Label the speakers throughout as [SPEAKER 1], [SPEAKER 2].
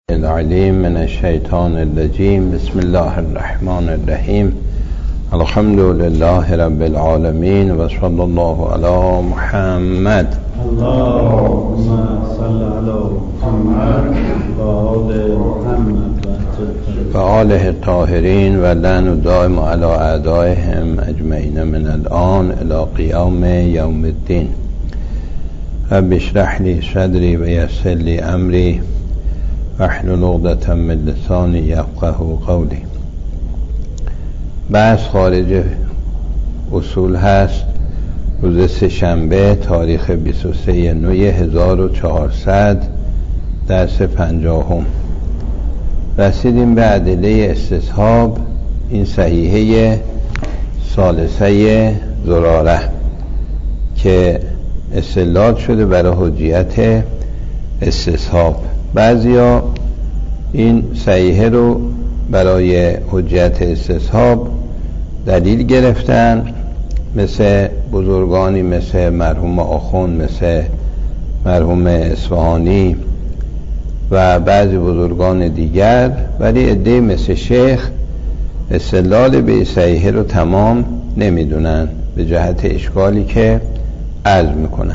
[SPEAKER 1] العلیم من الشیطان الرجیم. بسم الله الرحمن الرحیم. الحمد لله رب العالمین و صلی الله علی محمد.
[SPEAKER 2] اللهم صل علی محمد و آل محمد
[SPEAKER 1] و آله الطاهرین و لعن دائم علی اعدائهم اجمعین من الان الی قیام یوم الدین. رب اشرح لی صدری و یسر لی امری واحلل عقدة من لسانی یفقهوا قولی. بحث خارج اصول هست. روز سه‌شنبه تاریخ 23/9/1400 درس 50. رسیدیم به ادله استصحاب این صحیحه ثالثه زراره که استدلال شده برای حجیت استصحاب. بعضیا این صحیحه رو برای حجیت استصحاب دلیل گرفتن، مثل بزرگانی مثل مرحوم آخوند، مثل مرحوم اصفهانی و بعضی بزرگان دیگر، ولی عده مثل شیخ استدلال به صحیحه رو تمام نمیدونن به جهت اشکالی که عرض میکنن.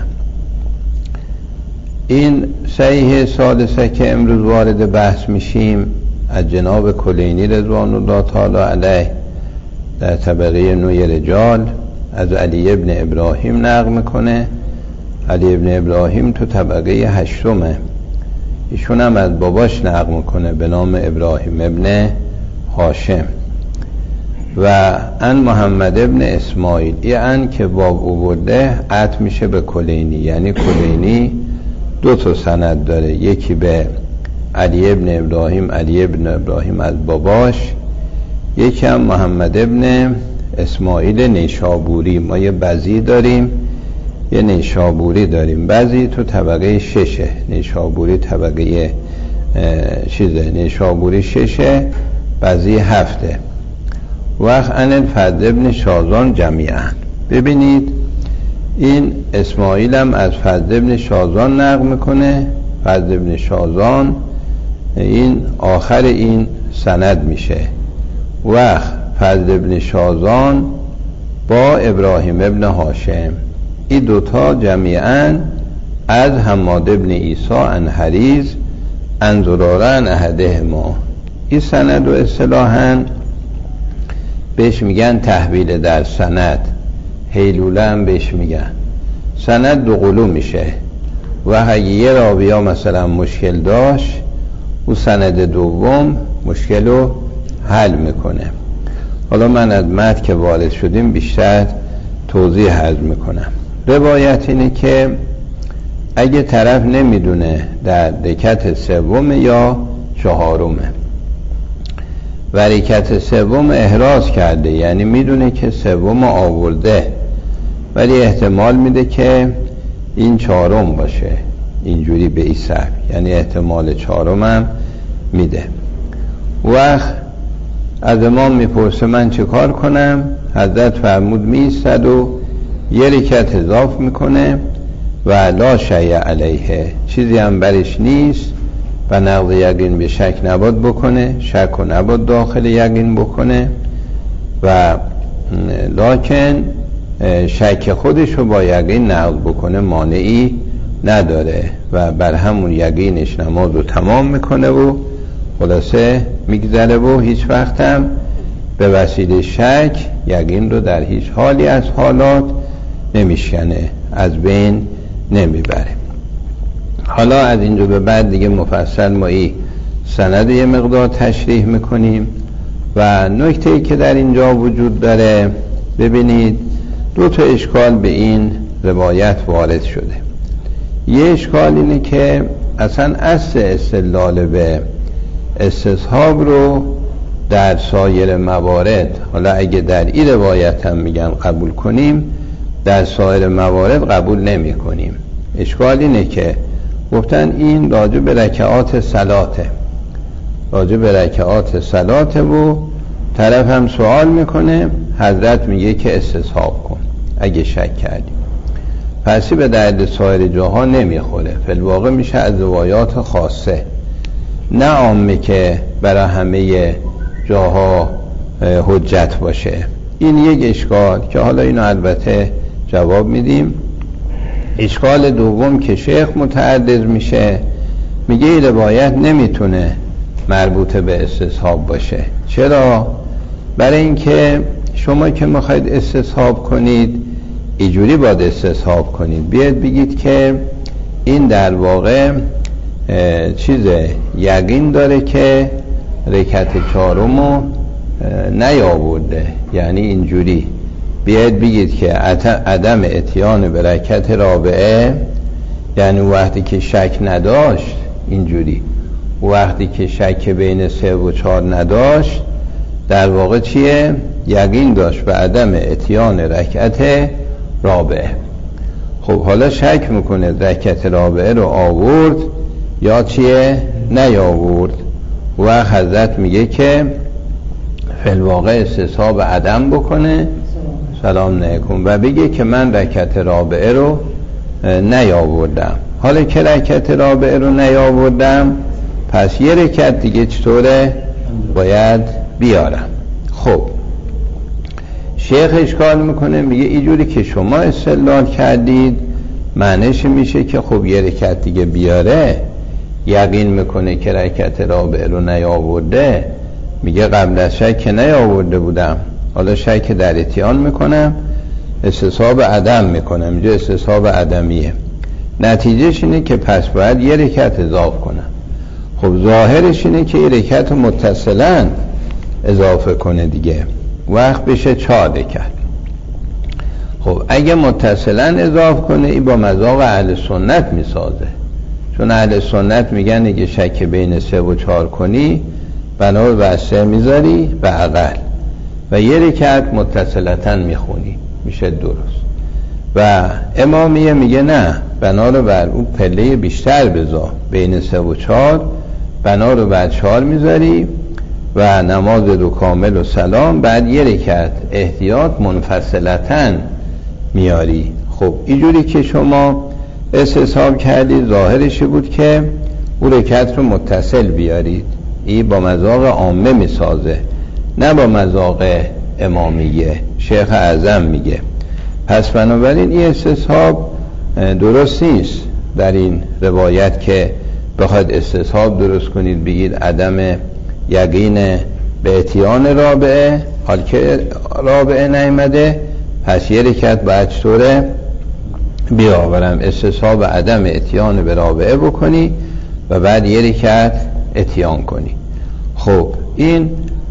[SPEAKER 1] این صحیحه ثالثه که امروز وارد بحث میشیم از جناب کلینی رضوان الله تعالی علیه در طبقه 9 رجال از علی ابن ابراهیم نقل میکنه. علی ابن ابراهیم تو طبقه 8. ایشون هم از باباش نقل میکنه به نام ابراهیم ابن هاشم و ان محمد ابن اسماعیل. این ان که باب او برده عطف میشه به کلینی، یعنی کلینی 2 سند داره، یکی به علی ابن ابراهیم، علی ابن ابراهیم از باباش، یکی هم محمد ابن اسماعیل نیشابوری. ما یه بزی داریم یه نیشابوری داریم. بزی تو طبقه 6، نیشابوری طبقه نیشابوری 6، بزی 7. وقت ان الفضل ابن شازان جمیعا. ببینید این اسماعیل هم از فضل ابن شازان نقل میکنه. فضل ابن شازان این آخر این سند میشه. وقت فضل ابن شازان با ابراهیم ابن هاشم، این دوتا جمیعا از حماد ابن عیسی عن حریز عن زراره عن احدهما. این سند و اصطلاحاً بهش میگن تحویل در سند، هیلوله هم بهش میگن. سند 2 قلو میشه و اگه یه راوی مثلا مشکل داشت او سند دوم مشکل رو حل میکنه. حالا من از متن که وارد شدیم بیشتر توضیح عرض میکنم. روایت اینه که اگه طرف نمیدونه در رکعت 3 یا 4 و رکعت 3 احراز کرده، یعنی میدونه که 3 آورده ولی احتمال میده که این 4 باشه، اینجوری به این سبک، یعنی احتمال 4 هم میده. وقت از امام میپرسه من چه کار کنم؟ حضرت فرمود میایستد و یه رکعت اضافه میکنه و لا شیء علیه، چیزی هم برش نیست و نقض یقین به شک نباید بکنه، شک و نباید داخل یقین بکنه و لکن شک خودش رو با یقین نقض بکنه مانعی نداره و بر همون یقینش نماز رو تمام میکنه و خلاصه میگذره و هیچ وقت هم به وسیله شک یقین رو در هیچ حالی از حالات نمیشکنه، از بین نمیبره. حالا از اینجا به بعد دیگه مفصل ما این سند یه مقدار تشریح میکنیم و نکته‌ای که در اینجا وجود داره، ببینید 2 اشکال به این روایت وارد شده. یه اشکال اینه که اصلا اصل استدلال به استصحاب رو در سایر موارد، حالا اگه در این روایت هم میگن قبول کنیم، در سایر موارد قبول نمی کنیم. اشکال اینه که گفتن این راجع به رکعات صلاته، راجع به رکعات صلاته و طرف هم سوال میکنه، حضرت میگه که استصحاب کن اگه شک کردی. پسی به درد سایر جاها نمیخوره، فی الواقع میشه از روایات خاصه نه عامه که برای همه جاها حجت باشه. این یک اشکال که حالا اینو البته جواب میدیم. اشکال دوم که شیخ متعرض میشه، میگه این روایت نمیتونه مربوط به استصحاب باشه. چرا؟ برای اینکه شما که میخواید استصحاب کنید اینجوری باید استصحاب کنید، بیاید بگید که این در واقع یقین داره که رکعت چهارمو نیاورده. یعنی اینجوری بیاید بگید که عدم اتیان به رکعت رابعه، یعنی وقتی که شک نداشت، اینجوری وقتی که شک بین 3 و 4 نداشت، در واقع چیه؟ یقین داشت به عدم اتیان رکعت رابعه. خب حالا شک میکنه رکعت رابعه رو آورد یا چیه؟ نیاورد. و حضرت میگه که فی الواقع استصحاب عدم بکنه، سلام علیکم، و بگه که من رکعت رابعه رو نیاوردم. حالا که رکعت رابعه رو نیاوردم، پس یه رکعت دیگه چطوره؟ باید بیارم. خب شیخ اشکال میکنه، میگه اینجوری که شما استدلال کردید معنیش میشه که خب یه رکعت دیگه بیاره، یقین میکنه که رکعت رابعه رو نیاورده. میگه قبل از شک که نیاورده بودم، حالا شک در اتیان میکنم، استصحاب عدم میکنم. اینجا استصحاب عدمیه، نتیجهش اینه که پس باید یه رکعت اضافه کنم. خب ظاهرش اینه که یه رکعت متصلا اضافه کنه دیگه، وقت بشه 4 رکعت. خب اگه متصلا اضافه کنه، این با مذاق اهل سنت میسازه، چون اهل سنت میگن اگه شک بین 3 و 4 کنی بنا به 3 میذاری به اقل و یه رکعت متصلتاً میخونی، میشه درست. و امامیه میگه نه، بنا رو بر اون پله بیشتر بذار، بین 3 و 4 بنا رو بر 4 میذاری و نماز رو کامل و سلام، بعد یه رکعت احتیاط منفصلتاً میاری. خب اینجوری که شما استصحاب کردید ظاهرش بود که اون رکعت رو متصل بیارید. این با مذاق عامه میسازه، نه با مذاق امامیه. شیخ اعظم میگه پس بنابراین این استصحاب درست نیست در این روایت که بخواید استصحاب درست کنید بگید عدم یقین به اتیان رابعه، حال که رابعه نیامده پس یه رکعت باید چطوره بیاورم، استصحاب عدم اتیان به رابعه بکنی و بعد یه رکعت اتیان کنی. خب این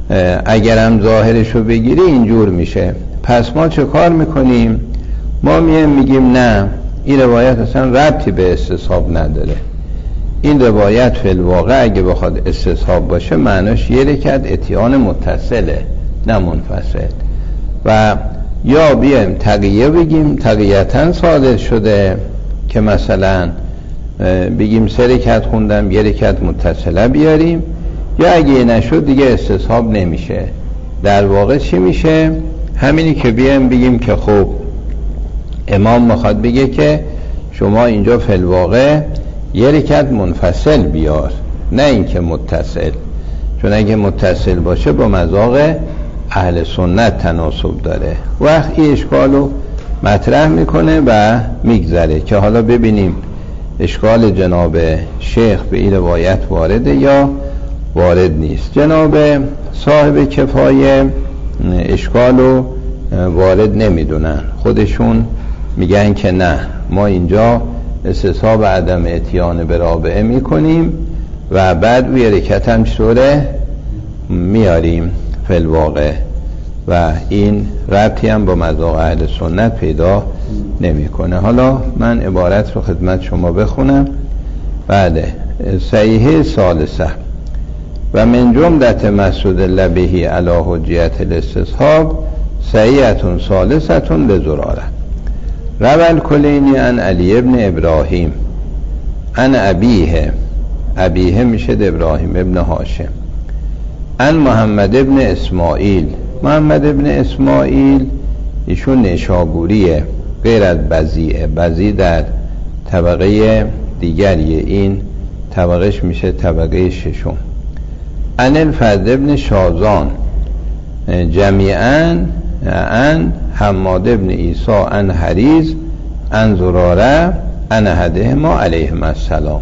[SPEAKER 1] اگرم ظاهرشو بگیری اینجور میشه. پس ما چه کار میکنیم؟ ما میگیم نه، این روایت اصلا ربطی به استصحاب نداره. این روایت فی الواقع اگه بخواد استصحاب باشه معناش یه رکعت اتیان متصله نه منفصل. و یا بیایم تقیه بگیم تقیه‌تاً صادر شده که مثلا بگیم 3 رکعت خوندم یه رکعت متصله بیاریم، یا اگه نشد دیگه استصحاب نمیشه. در واقع چی میشه؟ همینی که بیایم بگیم که خب امام میخواد بگه که شما اینجا فی الواقع یه رکعت منفصل بیار، نه اینکه متصل، چون اگه متصل باشه با مذاق اهل سنت تناسب داره. وقت این اشکالو مطرح میکنه و میگذره که حالا ببینیم اشکال جناب شیخ به این روایت وارده یا وارد نیست. جناب صاحب کفایه اشکالو وارد نمیدونن، خودشون میگن که نه، ما اینجا استصحاب عدم اتیان به رابعه میکنیم و بعد روی رکعت هم چطوره میاریم فی الواقع، و این ربطی هم با مذاق اهل سنت پیدا نمیکنه. حالا من عبارت رو خدمت شما بخونم. بعد صحیحه ثالثه و من جملت مسعود لبهی علی حجیت الاستصحاب صحیحتون ثالثتون لزراره روال کلینی ان علی ابن ابراهیم ان ابیه میشه ابراهیم ابن هاشم ان محمد ابن اسماعیل. محمد ابن اسماعیل ایشون نیشابوریه، غیر از بزیعه. بزیع در طبقه دیگریه، این طبقش میشه طبقه ششم. عن الفضل بن شازان جمیعا عن حماد بن عیسی عن حریز عن زراره عن احدهما علیهم السلام.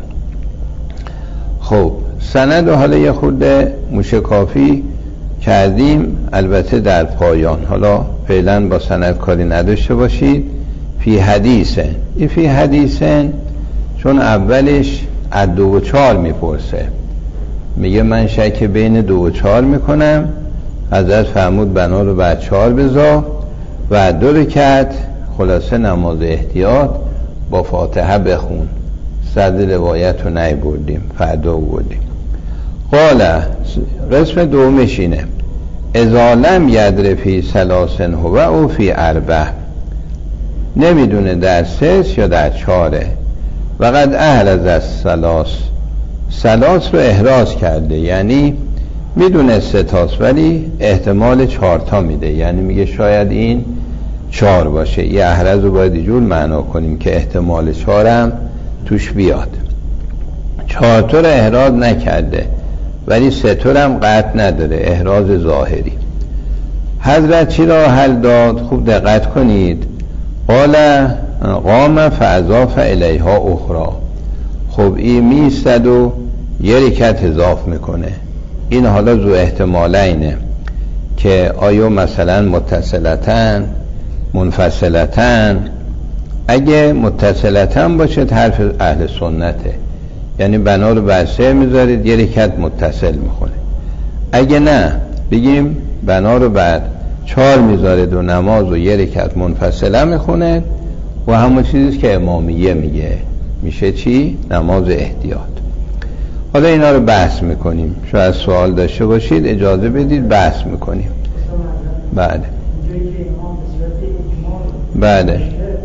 [SPEAKER 1] خب سند حالا یه خود موشکافی کردیم، البته در پایان. حالا فعلا با سند کاری نداشته باشید. فی حدیثن، این فی حدیثن چون اولش از 2 و 4 میپرسه، میگه من شک بین 2 و 4 میکنم، حضرت فرمود بنا رو بعد 4 بذار و 2 رکعت خلاصه نماز احتیاط با فاتحه بخون. صد روایت رو نبردیم، فردا بردیم. قال قسم دومش اینه اذا لم یدر فی ثلاثن هو او فی 4، نمیدونه در 3 یا در 4. وقد احرز الثلاث، ثلاث رو احراز کرده، یعنی میدونه 3 تاست ولی احتمال 4 تا میده، یعنی میگه شاید این 4 باشه. یه احرز رو باید اینجور معنا کنیم که احتمال 4 هم توش بیاد. 4 تا رو احراز نکرده ولی 3 تا هم قطع نداره، احراز ظاهری. حضرت چی را حل داد؟ خوب دقت کنید. قال قام فاضاف الیها اخرى. خب این میستد و یه رکعت اضاف میکنه. این حالا ذو احتمالینه که آیا مثلا متصلتن منفصلتن. اگه متصلتن باشه حرف اهل سنته، یعنی بنا رو بر 3 میذارید یه رکعت متصل میخونه. اگه نه بگیم بنا رو بر 4 میذارید و نماز و یه رکعت منفصله میخونه و همون چیزی که امامیه میگه، میشه چی؟ نماز احتیاط. حالا اینا رو بحث میکنیم، شاید سوال داشته باشید اجازه بدید بحث میکنیم. بله بله.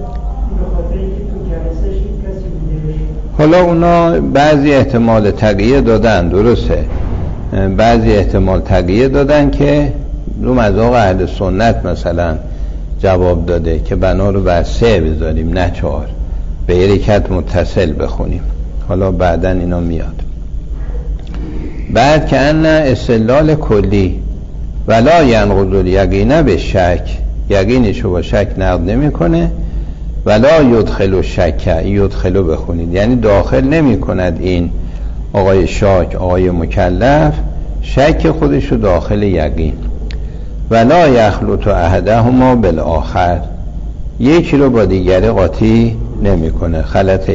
[SPEAKER 1] حالا اونا بعضی احتمال تقیه دادن، درسته، بعضی احتمال تقیه دادن که رو مذاق اهل سنت مثلا جواب داده که بنا رو بر 3 بذاریم نه 4، به یه رکعت متصل بخونیم. حالا بعدن اینا میاد. بعد که ان استدلال کلی ولا ینقض الیقین به شک، یقینشو با شک نقض نمیکنه. ولا یدخل شک، یدخلو بخونید یعنی داخل نمی کند این آقای شاک، آقای مکلف، شک خودشو داخل یقین. ولا یخلط احدهما بالآخر، یکی رو با دیگری قاطی نمی کنه. خلط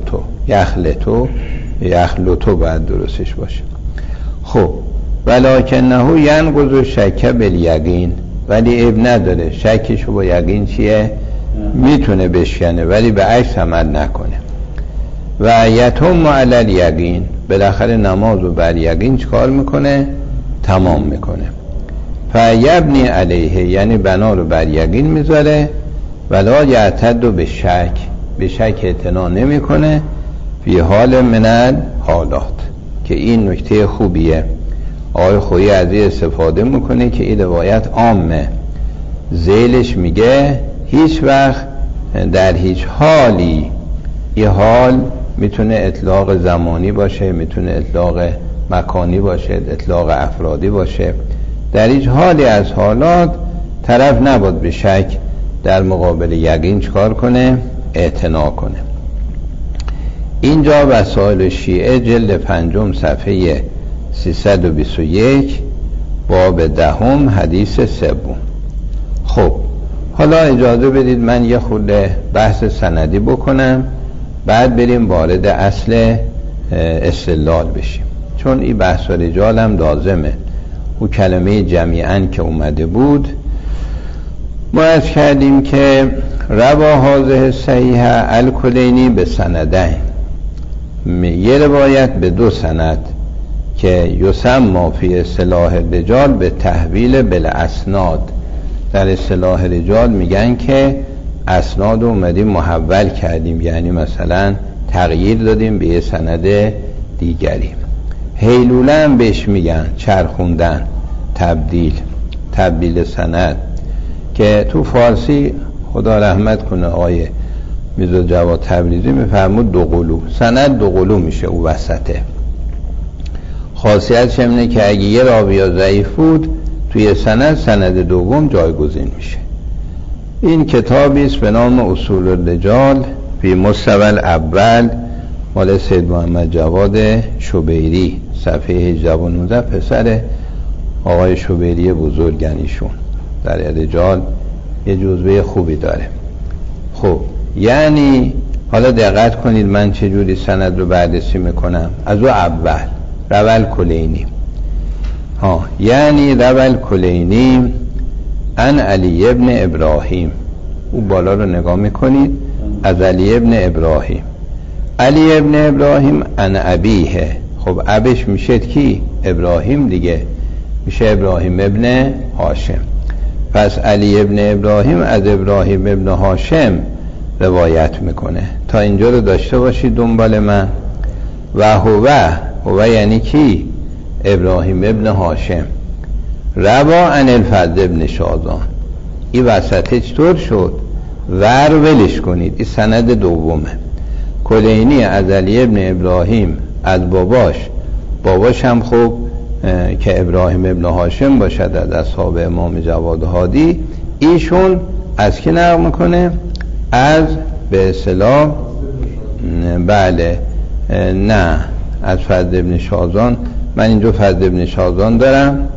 [SPEAKER 1] یخلطو باید درستش باشه. خب ولکنه ینقض شک بالیقین، ولی اب نداره شکشو با یقین چیه؟ میتونه بشکنه ولی به عکس عمل نکنه. و یتم علی الیقین، بالاخره نماز رو بر یقین چکار میکنه؟ تمام میکنه. فیبنی علیه، یعنی بنا رو بر یقین میذاره. ولا یعتد به شک، به شک اعتنا نمیکنه. فی حال من الحالات، که این نکته خوبیه. آقای خویی از این استفاده میکنه که این روایت عامه. ذیلش میگه هیچ وقت در هیچ حالی، یه حال میتونه اطلاق زمانی باشه، میتونه اطلاق مکانی باشه، اطلاق افرادی باشه، در هیچ حالی از حالات طرف نباید به شک در مقابل یقین چکار کنه؟ اعتنا کنه. اینجا وسائل شیعه جلد 5 صفحه 321 باب 10 حدیث 3. خب حالا اجازه بدید من یه خورده بحث سندی بکنم، بعد بریم وارد اصل استدلال بشیم، چون این بحث رجال هم لازمه. او کلمه جمیعاً که اومده بود ما از کردیم که روا هذه صحیحه الکلینی به سندین، یه روایت به 2 سند که یسمى فی اصطلاح رجال به تحویل بالاسناد. در اصطلاح رجال میگن که اسناد رو اومدیم محول کردیم، یعنی مثلا تغییر دادیم به یه سند دیگری. هیلوله هم بهش میگن، چرخوندن، تبدیل سند، که تو فارسی خدا رحمت کنه آقای میرزا جواد تبریزی میفرمود 2 قلو، سند 2 قلو میشه او وسطه. خاصیتش اینه که اگه یه راوی ضعیف بود توی سند دوم جایگزین میشه. این کتابی است به نام اصول الرجال فی مستوی الاول مال سید محمد جواد شبیری، صفحه 18 و 19. پسر آقای شبیری بزرگن ایشون در رجال یه جزوه خوبی داره. خب یعنی حالا دقت کنید من چجوری سند رو بررسی میکنم. از او اول روال کلینی یعنی روال کلینی ان علی ابن ابراهیم، او بالا رو نگاه میکنید، از علی ابن ابراهیم، علی ابن ابراهیم ان ابیه. خب ابش میشه کی؟ ابراهیم دیگه، میشه ابراهیم ابن هاشم. پس علی ابن ابراهیم از ابراهیم ابن هاشم روایت میکنه. تا اینجا رو داشته باشید دنبال من. و هو یعنی کی؟ ابراهیم ابن هاشم روا عن الفضل ابن شازان. این وسطه چطور شد؟ ور ولش کنید، این سند دومه. کلینی از علی ابن ابراهیم از باباش هم خب که ابراهیم ابن هاشم باشد از اصحاب امام جواد هادی، ایشون از کی نقل میکنه؟ از به اصطلاح بله نه از فضل ابن شازان. من اینجا فضل ابن شازان دارم،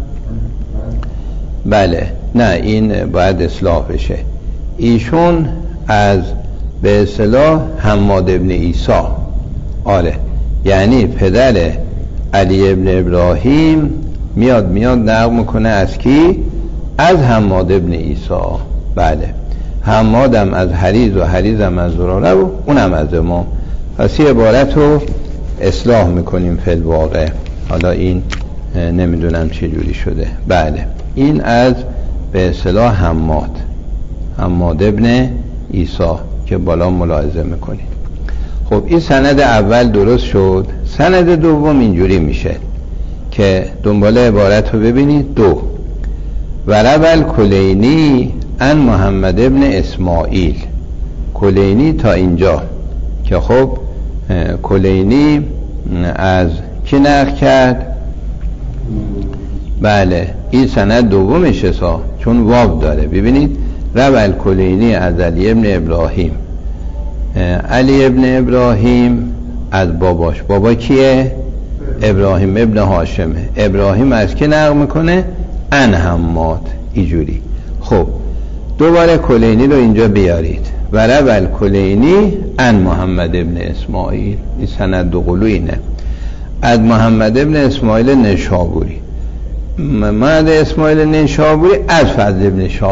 [SPEAKER 1] بله نه این باید اصلاح بشه. ایشون از به اصطلاح حماد ابن عیسی، آره یعنی پدر علی ابن ابراهیم میاد نقل میکنه از کی؟ از حماد ابن عیسی. بله حمادم از حریز و حریزم از زراره و اونم از امام. پس این عبارت رو اصلاح میکنیم فی الواقع. حالا این نمیدونم چه جوری شده. بله این از به اصطلاح حماد ابن عیسی که بالا ملاحظه میکنید. خب این سند اول درست شد. سند دوم اینجوری میشه که دنبال عبارت رو ببینید. 2 و روال کلینی ان محمد ابن اسماعیل. کلینی تا اینجا که خب کلینی از کی نقل کرد؟ بله این سند دومشه چون واو داره. ببینید روال کلینی از علی ابن ابراهیم، علی ابن ابراهیم از بابا کیه؟ ابراهیم ابن هاشمه. ابراهیم از کی نقل میکنه؟ ان حماد. اینجوری. خب دوباره کلینی رو اینجا بیارید. و روال کلینی ان محمد ابن اسماعیل. این سند 2 قلو اینه. از محمد ابن اسماعیل نشابوری، محمد اسماعیل نشابوری از فضل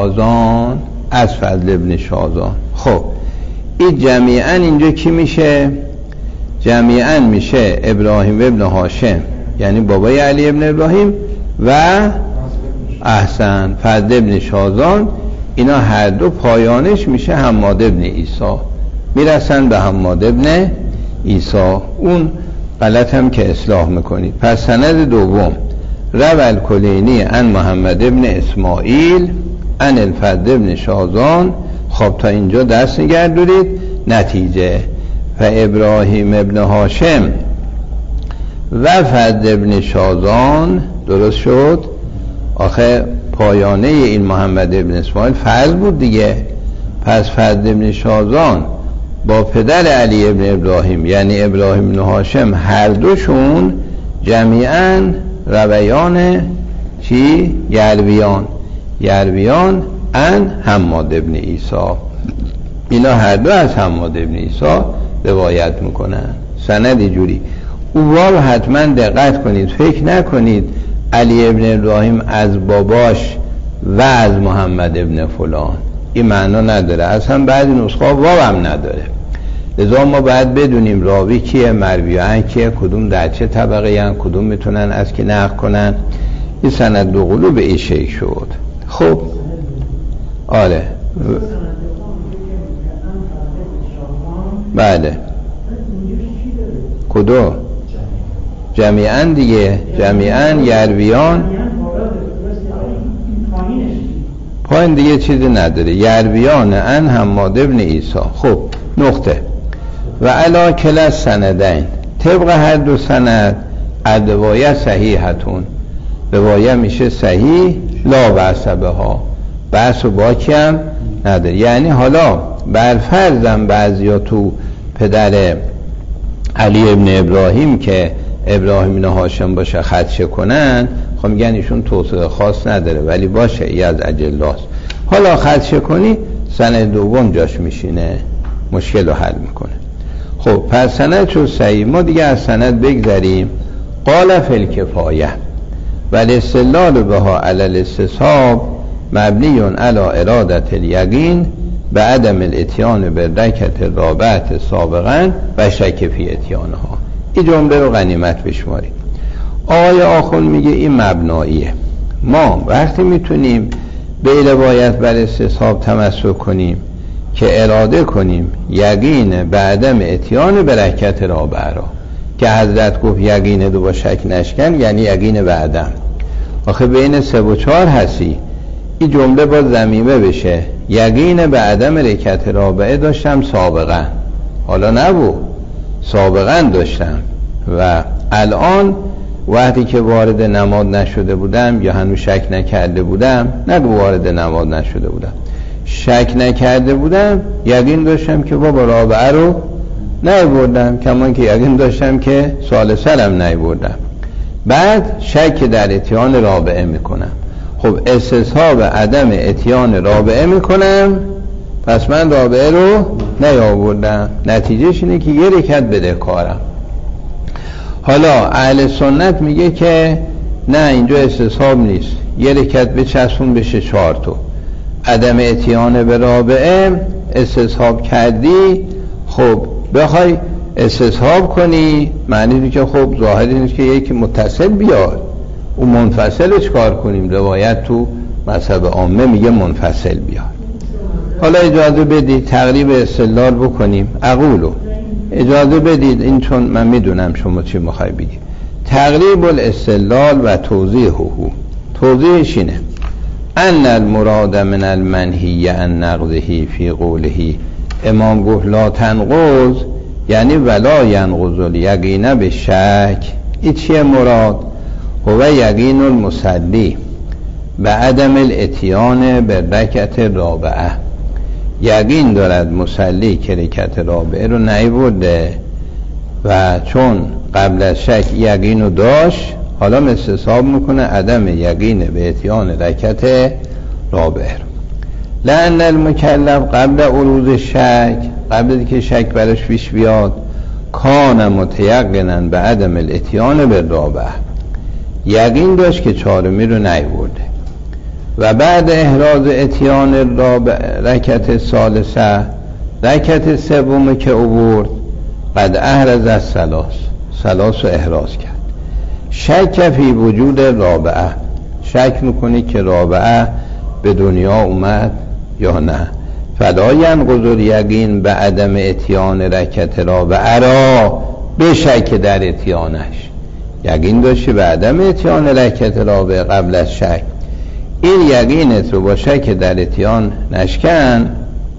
[SPEAKER 1] ابن شازان. خب این جمیعا اینجا کی میشه؟ جمیعا میشه ابراهیم ابن هاشم یعنی بابای علی ابن ابراهیم و احسن فضل ابن شازان. اینا هر دو پایانش میشه حماد ابن عیسی، میرسن به حماد ابن عیسی. اون غلط هم که اصلاح میکنید. پس سند دوم روال کلینی ان محمد ابن اسماعیل ان الفضل ابن شازان. خب تا اینجا دست نگردونید. نتیجه و ابراهیم ابن هاشم و فضل ابن شازان. درست شد؟ آخه پایانه این محمد ابن اسماعیل فضل بود دیگه. پس فضل ابن شازان با پدر علی ابن ابراهیم یعنی ابراهیم ابن هاشم هر دوشون جمیعاً رویان چی؟ یرویان ان حماد ابن عیسی. اینا هر دو از حماد ابن عیسی روایت میکنن. سند جوری. او واو حتما دقت کنید، فکر نکنید علی ابن ابراهیم از باباش و از محمد ابن فلان. این معنا نداره. اصلا بعضی نسخه واو هم نداره. لذا ما باید بدونیم راوی کیه، مرویان کیه، کدوم در چه طبقه هن، کدوم میتونن از کی نقل کنن. این سند 2 قلو به این شکل شد. خب آره بله کدو جمیعاً دیگه، جمیعاً یرویان پایین دیگه چیزی نداره. یرویان ان حماد ابن عیسی. خب نقطه. و علا کلا سندین، طبق هر دو سند الروایه صحیحتون، روایه میشه صحیح، لا بأس بها، بحث و باکی هم نداره. یعنی حالا برفرضم بعضیا تو پدر علی ابن ابراهیم که ابراهیم ابن هاشم باشه خدشه کنن، خب میگن ایشون توثیق خاص نداره، ولی باشه ای از اجلاست. حالا خدشه کنی سند دوم جاش میشینه، مشکل رو حل میکنه. خب پس سند شد صحیح. ما دیگه از سند بگذریم. قال فی الکفایه ولی استدلال بها علی الاستصحاب مبنی علی ارادت الیقین به عدم الاتیان به رکعت الرابعه سابقا و شک فی اتیانها. این جمله رو غنیمت بشماریم. آقای آخوند میگه این مبناییه. ما وقتی میتونیم به روایت بر استصحاب تمسک کنیم که اراده کنیم یقین به عدم اتیان به رکعت رابعه را، که حضرت گفت یقین دو با شک نشکن، یعنی یقین به عدم. آخه بین 3 و 4 هستی، این جمله با ضمیمه بشه. یقین به عدم رکعت رابعه داشتم سابقا، حالا نبود، سابقا داشتم و الان وقتی که وارد نماز نشده بودم یا هنوز شک نکرده بودم، نگو وارد نماز نشده بودم، شک نکرده بودم، یقین داشتم که بابا رابعه رو نیاوردم، کمان که یقین داشتم که ثالثه‌ام نیاوردم. بعد شک در اتیان رابعه میکنم. خب استصحاب عدم اتیان رابعه میکنم، پس من رابعه رو نیاوردم، نتیجهش اینه که یه رکعت بدهکارم. حالا اهل سنت میگه که نه، اینجا استصحاب نیست، یه رکعت بچسبون بشه 4 تا. عدم اتیان به رابعه استصحاب کردی، خب بخوای استصحاب کنی معنی که خب ظاهر نیست که یکی متصل بیار، اون منفصلش کار کنیم. روایت تو مذهب عامه میگه منفصل بیار. حالا اجازه بدید تقریب استدلال بکنیم. اقولو اجازه بدید، این چون من میدونم شما چی میخوای بگید. تقریب الاستدلال و توضیحش اینه ان المراد من المنهی عن نقضه فی قوله، امام گفت لا تنقض یعنی ولا ینقض الیقین به شک. این چیه مراد؟ هو یقین المصلی به عدم الاتیان به رکعت رابعه، یقین دارد مصلی که رکعت رابعه رو نیورده و چون قبل از شک یقین رو داشت، حالا استصحاب میکنه عدم یقین به اتیان رکعت رابعه رو. لأن المکلف قبل عروض شک، قبل که شک برش پیش بیاد، کان متیقنا به عدم الاتیان به رابعه، یقین داشت که 4می رو نیورده و بعد احراز اتیان رکعت ثالثه، رکعت 3 که آورد، قد احرز از ثلاث رو احراز کرد. شک فی وجود رابعه، شک میکنی که رابعه به دنیا اومد یا نه. فلا ینقض یقین به عدم اتیان رکعت رابعه را به شک در اتیانش، یقین داشتی به عدم اتیان رکعت رابعه قبل از شک، این یقینت رو با شک در اتیان نشکن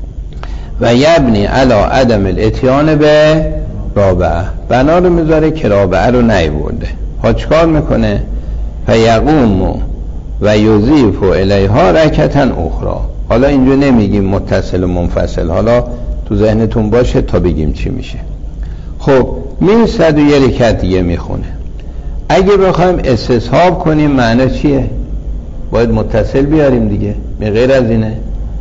[SPEAKER 1] و یبنی علا عدم الاتیان به رابعه، بنا رو میذاره که رابعه رو نیورده. ها چکار میکنه؟ فیقوم و یضیف الیها رکعتا اخرى. حالا اینجا نمیگیم متصل و منفصل، حالا تو ذهنتون باشه تا بگیم چی میشه. خب میرسد و یه رکعت دیگه میخونه. اگه بخوایم استصحاب کنیم معنی چیه؟ باید متصل بیاریم دیگه، به غیر از اینه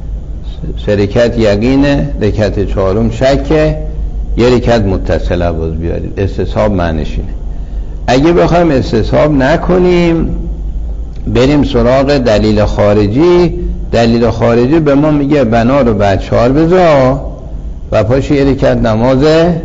[SPEAKER 1] 3 رکعت یقینه، رکعت 4 شکه، یه رکعت متصل عوض بیاریم. استصحاب معنیش اینه. اگه بخوایم استصحاب نکنیم بریم سراغ دلیل خارجی، دلیل خارجی به ما میگه بنا رو بعد 4 بذار و پاش یه رکعت نماز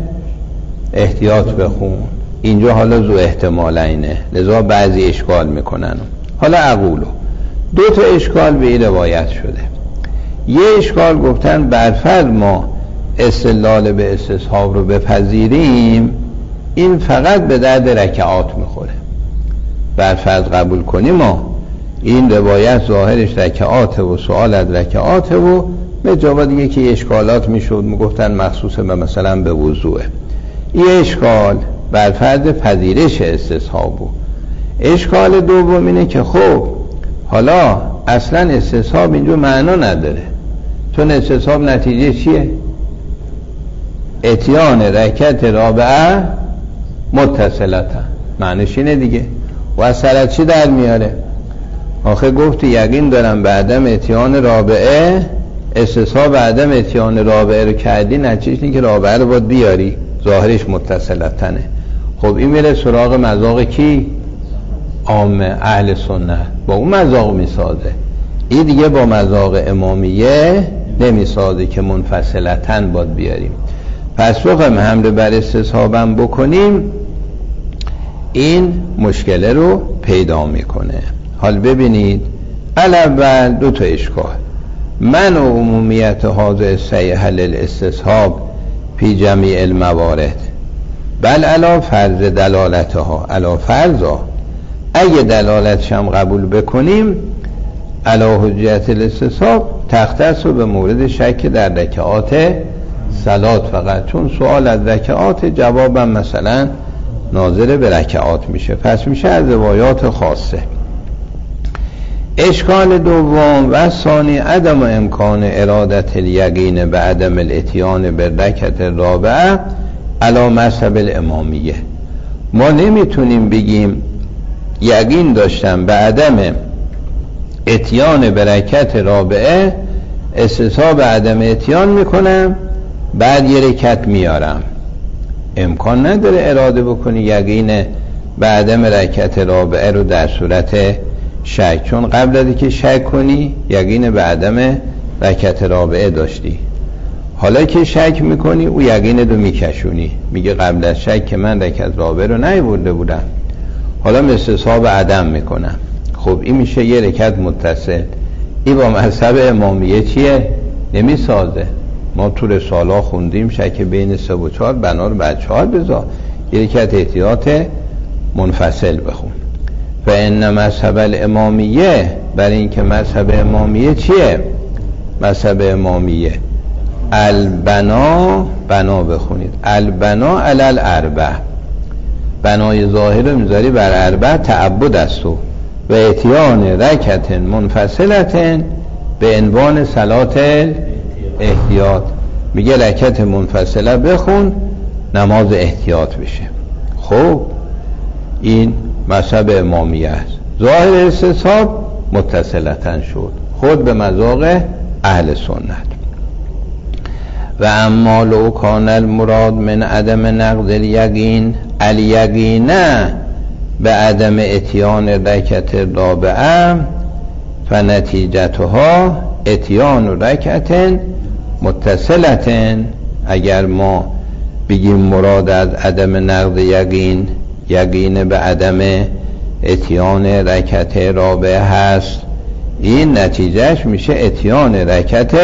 [SPEAKER 1] احتیاط بخون. اینجا حالا ذو احتمال اینه، لذا بعضی اشکال میکنن. حالا اقولو 2 تا اشکال به این روایت شده. یه اشکال گفتن برفرض ما استدلال به استصحاب رو بپذیریم، این فقط به درد رکعات میخوره. برفرض قبول کنیم ما این روایت ظاهرش رکعات و سوال از رکعات و به جواب دیگه که اشکالات میشد میگفتن مخصوص به مثلا به وضوعه. این اشکال بر فرض پذیرش استصحاب بود. اشکال دوم اینه که خب حالا اصلا استصحاب اینجا معنا نداره، چون استصحاب نتیجه چیه؟ اتیان رکعت رابعه متصلتا، معنیش اینه دیگه. و از سر چی در میاره؟ آخه گفت یقین دارم به عدم اتیان رابعه، استصحاب عدم اتیان رابعه رو کردی، نتیجه اینه که رابعه رو باید بیاری، ظاهرش متصلتنه. خب این میره سراغ مذاق کی؟ عامه اهل سنت، با اون مذاق میسازه. این دیگه با مذاق امامیه نمیسازه که منفصلتن باید بیاریم. پس بخوایم حمله بر استصحابم بکنیم این مشکله رو پیدا میکنه. حال ببینید الاول دو تا اشکال، من و عمومیت حاضر صحیح للاستصحاب فی جمیع الموارد بل علا فرض دلالتها، علا فرضا اگه دلالتش هم قبول بکنیم علا حجیت الاستصحاب تختص به مورد شک در رکعات صلات فقط، چون سوال از رکعات جوابم مثلا ناظر به رکعات میشه، پس میشه از روایات خاصه. اشکال دوم و ثانی عدم امکان ارادت الیقین به عدم الاتیان به رکعت رابعه علی مذهب الامامیه. ما نمیتونیم بگیم یقین داشتم به عدم اتیان به رکعت رابعه، استصحاب عدم اتیان میکنم بعد یه رکعت میارم. امکان نداره اراده بکنی یقین به عدم رکعت رابعه رو در صورت شک، چون قبل از که شک کنی یقین به عدم رکعت رابعه داشتی، حالا که شک میکنی او یقین رو میکشونی، میگه قبل از شک که من رکعت رابعه رو نیاورده بودم، حالا استصحاب عدم میکنم. خب این میشه یه رکعت متصل. این با مذهب امامیه چیه؟ نمیسازه. ما تو رساله خوندیم شک بین 3 و 4 بنا رو بعد 4 بذار، یه رکعت احتیاط منفصل بخون. و ان مذهب الامامیه، برای اینکه مذهب امامیه چیه؟ مذهب امامیه البنا، بنا بخونید، البنا علی الاربع، بنای ظاهر رو میذاری بر اربع تعبد است و اتیان رکعت منفصلتن به عنوان صلات احتیاط. میگه رکعت منفصله بخون نماز احتیاط بشه. خب این مذهب امامیه است. ظاهر استصحاب متصلتن شد، خود به مذاق اهل سنت. و اما لو کان المراد من عدم نقض الیقین الیقینه به عدم اتیان رکعت رابعه فنتیجتها اتیان رکعت متصلتن. اگر ما بگیم مراد از عدم نقض یقین یقین به عدم اتیان رکعت رابعه هست، این نتیجهش میشه اتیان رکعت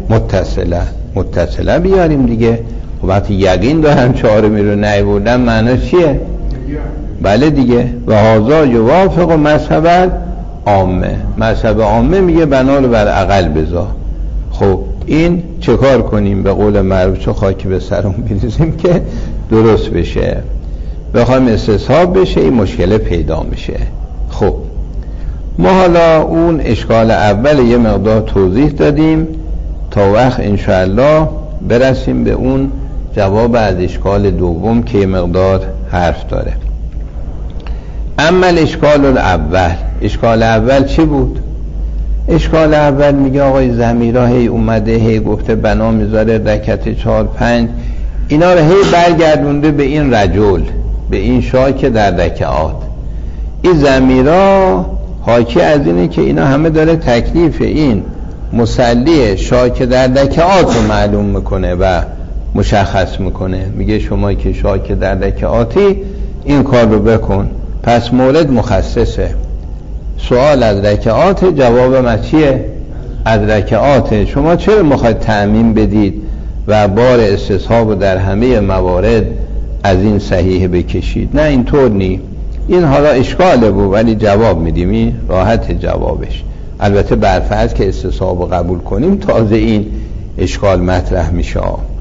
[SPEAKER 1] متصله بیاریم دیگه. و وقتی یقین دارم 4 رو نیاوردم معنی چیه؟ بله دیگه. و هذا یوافق مذهب عامه، مذهب عامه میگه بنا رو بر عقل بذار. خب این چه کار کنیم؟ به قول معروف چه خاکی به سرم بریزیم که درست بشه. بخوایم استصحاب بشه این مشکل پیدا میشه. خب ما حالا اون اشکال اول یه مقدار توضیح دادیم تا وقت انشاءالله برسیم به اون جواب از اشکال دوم که یه مقدار حرف داره. اما الاشکال الاول، اشکال اول چی بود؟ اشکال اول میگه آقای ضمیرا هی اومده هی گفته بنا میذاره رکعت 4 5 اینا رو هی برگردونده به این رجل، به این شاک در رکعات. این ضمیرا حاکی از اینه که اینا همه داره تکلیف این مصلی شاک در رکعات رو معلوم میکنه و مشخص میکنه. میگه شما که شاک در رکعاتی این کار رو بکن. پس مورد مخصصه. سوال از رکعات، جواب ما چیه؟ از رکعات. شما چرا میخواید تعمیم بدید و بار استصحاب رو در همه موارد از این صحیح بکشید؟ نه اینطور نی. این حالا اشکاله بود ولی جواب میدیم، این راحت جوابش. البته برفرض که استصحاب رو قبول کنیم تازه این اشکال مطرح میشه.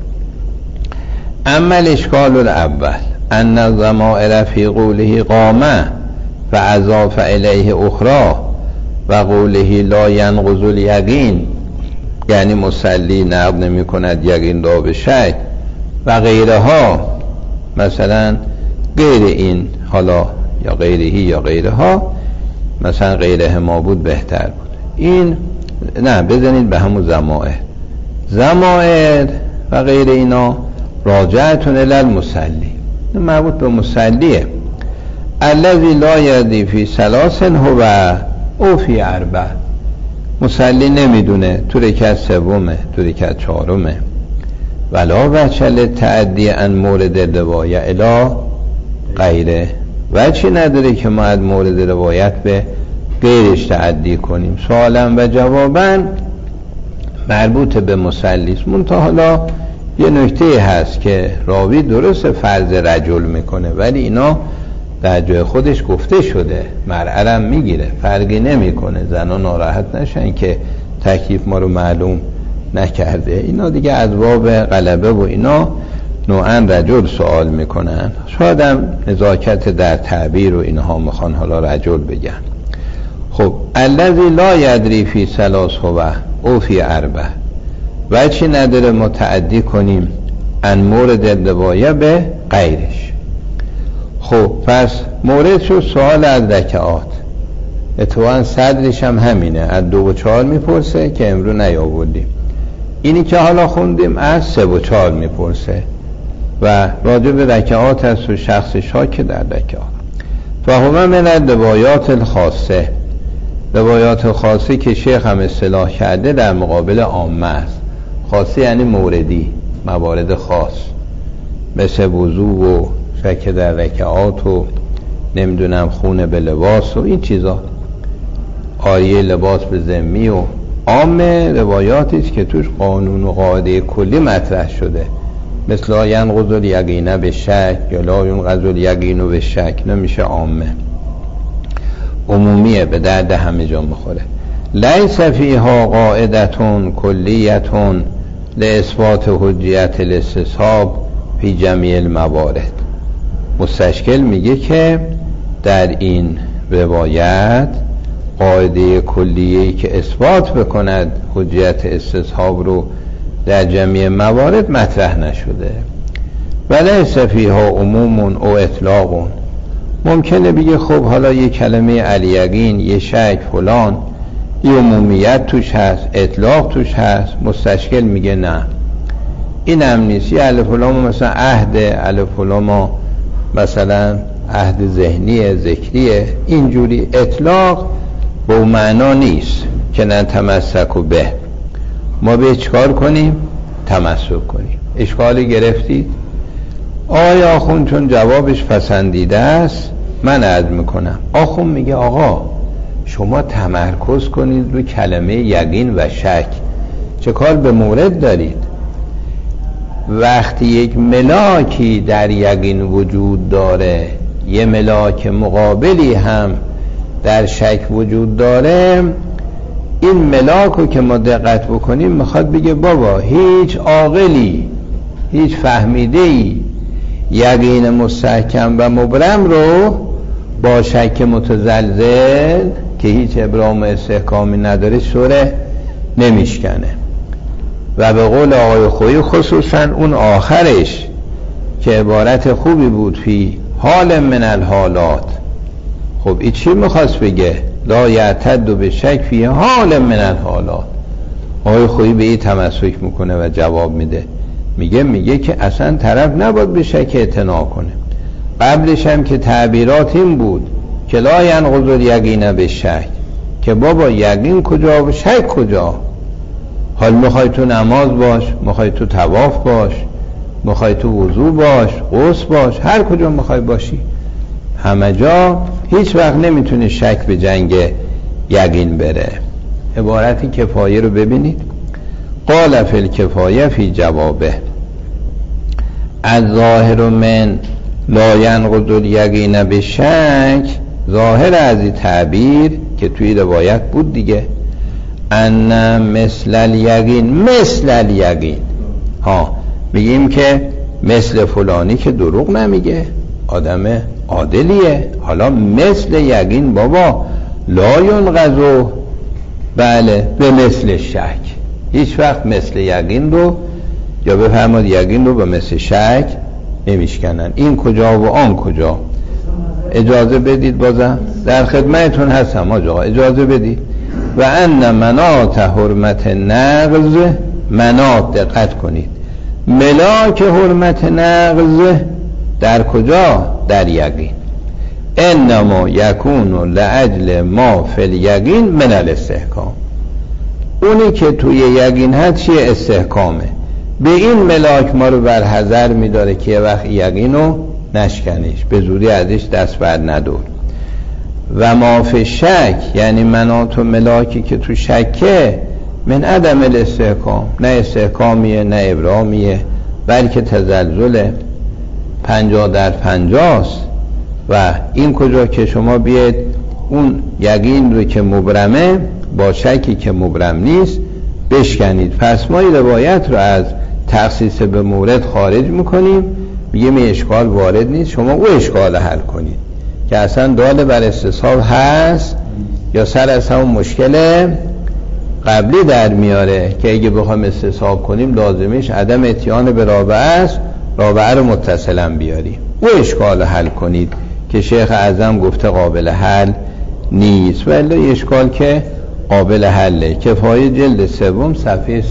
[SPEAKER 1] اما الاشکال الاول ان الضمائر فی قوله قامه و اضاف الیه اخرى و قوله لا ینقض الیقین، یعنی مصلی نقض نمی کند یقین را به شک و غیره ها، مثلا غیر این، حالا یا غیرهی یا غیره ها، مثلا غیره ما بود بهتر بود. این نه، بزنید به همون ضمائر و غیر اینا راجعتون الی المصلی، مربوط به مصلیه. الذی لا یدری فی ثلاث هو او فی اربع، مصلی نمیدونه تو رکعت سومه تو رکعت چهارمه. ولا وجه تعدی عن مورد روایه الی غیره، وجهی نداره که ما از مورد روایت به غیرش تعدی کنیم. سوالا و جوابا مربوط به مصلی است. منتها حالا یه نکته هست که راوی درست فرض رجل میکنه، ولی اینا در جای خودش گفته شده، مرعرم میگیره، فرقی نمیکنه، زنا ناراحت نشن که تکلیف ما رو معلوم نکرده. اینا دیگه از باب غلبه و اینا نوعا رجل سوال میکنن، شاید هم نزاکت در تعبیر و اینها میخوان حالا رجل بگن. خب الذی لا یدری فی ثلاث هو او فی اربع، وجهی نداره متعدی کنیم ان مورد روایه به غیرش. خب پس مورد شد سوال از رکعات، اتفاقا صدرش هم همینه، از 2 و 4 میپرسه که امرو نیاوردیم. اینی که حالا خوندیم از 3 و 4 میپرسه و راجع به رکعات هست و شخص شاک در رکعات. فهو من الروایات الخاصه، روایات خاصه که شیخ هم اصطلاح کرده در مقابل عامه است. خاصه یعنی موردی، موارد خاص، مثل وضو و شک در رکعات و نمیدونم خون به لباس و این چیزا، آیه لباس به ذمی و عامه روایاتی است که توش قانون و قاعده کلی مطرح شده، مثل لا ینقض الیقین بالشک یا لا ینقض الیقین بالشک، نمیشه عامه، عمومیه، به درد همه جا میخوره. لیس فیها قاعدتون کلیتون لاثبات حجیت الاستصحاب فی جمیع الموارد. مستشکل میگه که در این روایت قاعده کلیه‌ای که اثبات بکند حجیت استصحاب رو در جمیع موارد مطرح نشده. ولیس فیها عموم او اطلاق. ممکنه بگه خب حالا یه کلمه الیقین، یه شک فلان، یه عمومیت توش هست، اطلاق توش هست. مستشکل میگه نه، این هم نیست. یه الف و لام مثلا عهد، الف و لام مثلا عهد ذهنیه، ذکریه، اینجوری اطلاق به اون معنا نیست که نه تمسک و به. ما به چکار کنیم؟ تمسک کنیم. اشکالی گرفتید؟ آیا آخون چون جوابش پسندیده است من عرض میکنم. آخون میگه آقا شما تمرکز کنید روی کلمه یقین و شک، چه کار به مورد دارید؟ وقتی یک ملاکی در یقین وجود داره، یه ملاک مقابلی هم در شک وجود داره، این ملاک رو که ما دقت بکنیم میخواد بگه بابا هیچ عاقلی، هیچ فهمیده‌ای یقین مستحکم و مبرم رو با شک متزلزل که هیچ ابرام و استحکامی نداره سره نمیشکنه. و به قول آقای خویی خصوصا اون آخرش که عبارت خوبی بود، فی حال من الحالات. خب این چی میخواست بگه؟ لا یعتد به شک فی حال من الحالات. آقای خویی به این تمسک میکنه و جواب میده، میگه که اصلا طرف نباید به شک اعتنا کنه. قبلش هم که تعبیرات این بود که لا ینقض الیقین بالشک، که بابا یقین کجا و شک کجا؟ حال میخوای تو نماز باش، میخوای تو طواف باش، میخوای تو وضو باش، غسل باش، هر کجا میخوای باشی، همه جا هیچ وقت نمیتونه شک به جنگ یقین بره. عبارتی کفایه رو ببینید، قال فی الکفایه فی جوابه الظاهر من لا ینقض الیقین بالشک، ظاهر از این تعبیر که توی روایت بود دیگه، ان مثل الیقین، مثل الیقین میگیم که مثل فلانی که دروغ نمیگه، آدم عادلیه. حالا مثل یقین بابا، لا ینقضوا بله به مثل شک، هیچ وقت مثل یقین رو یا بفرماد یقین رو به مثل شک نمیشکنن. این کجا و آن کجا؟ اجازه بدید، بازم در خدمتون هستم آقا، اجازه بدید. و ان مناط حرمت نقض، مناط دقت کنید، ملاک حرمت نقض در کجا؟ در یقین. انما یکون لاجل ما فی الیقین من الاستحکام، اونی که توی یقین هست چیه؟ استحکامه. به این ملاک ما رو بر حذر میداره که یه وقت یقین رو نشکنیش، به زودی ازش دست بر ندار. و ما فی شک، یعنی مناط و ملاکی که تو شکه، من عدم الاستحکام، نه استحکامیه نه ابرامیه، بلکه تزلزله 50/50 است. و این کجا که شما بیاید اون یقین رو که مبرمه با شکی که مبرم نیست بشکنید. پس ما این روایت رو از تخصیص به مورد خارج میکنیم، میگیم این اشکال وارد نیست، شما او اشکال حل کنید که اصلا دال بر استصحاب هست یا سر از همون مشکل قبلی در میاره که اگه بخوایم استصحاب کنیم لازمش عدم اتیان به رابعه است، رابعه رو متصلا بیاریم، او اشکال حل کنید که شیخ اعظم گفته قابل حل نیست. ولی اشکال که قابل حله. کفایه جلد سوم صفحه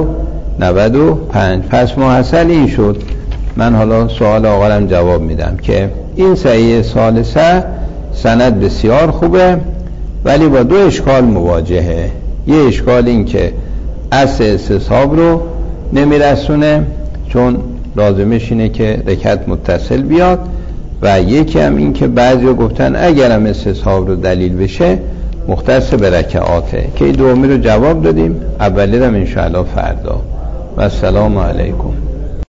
[SPEAKER 1] 195. پس محصل این شد. من حالا سوال آقارم جواب میدم که این صحیح ثالثه سند بسیار خوبه ولی با دو اشکال مواجهه. یه اشکال این که اصل استصحاب رو نمیرسونه چون لازمش اینه که رکعت متصل بیاد، و یکی هم این که بعضی ها گفتن اگرم استصحاب رو دلیل بشه مختص به رکعاته، که این دومی رو جواب دادیم، اولی رو انشاءالله فردا. و السلام علیکم.